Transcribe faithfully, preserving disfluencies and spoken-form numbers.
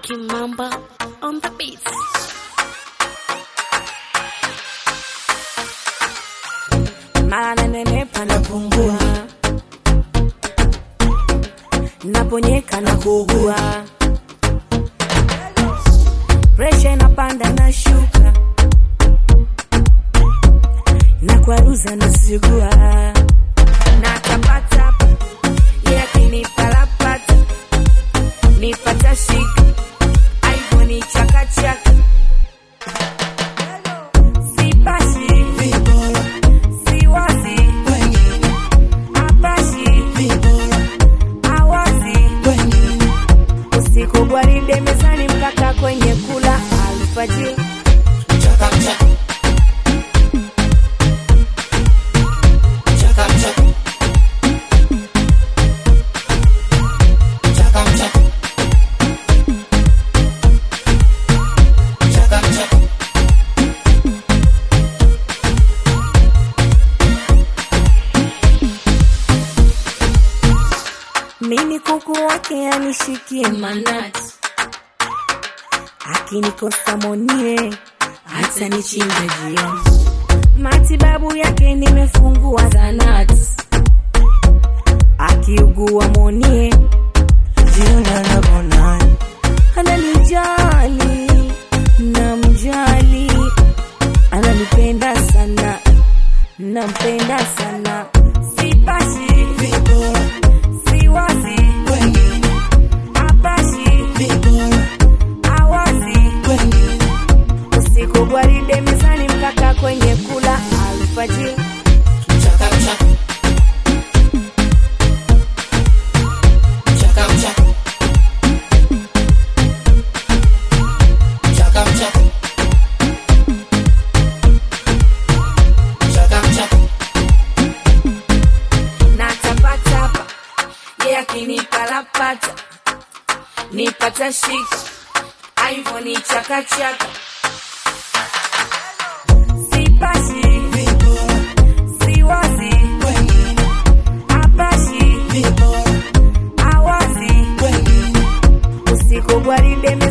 Kimamba on the beats. Mara nenepa napungua, naponyeka na kuugua, presha inapanda na shuka, na kwaruza na sugua, na tapata yeah kinipa lapata, nipata shika, aivo ni chaka chaka, sipashi gwaride mezani mpaka kwenye kula alfajiri. Chaka chaka chaka chaka chaka chaka chaka chaka mimi kuku wake anishikie manati, akinikosa monie hata nichinja jioni. Matibabu yake nimefungua zanati, akiugua monie jioni anapona. Ananijali na mjali, ananipenda sana, nampenda sana, sipashi gwaride mezani mpaka kwenye kula alfajiri. Chaka chaka chaka chaka chaka chaka chaka chaka na tapatapa yeah kinipa lapata, nipata shika, aivo ni chaka chaka, sipashi siwazi apashi awazi usiku gwaride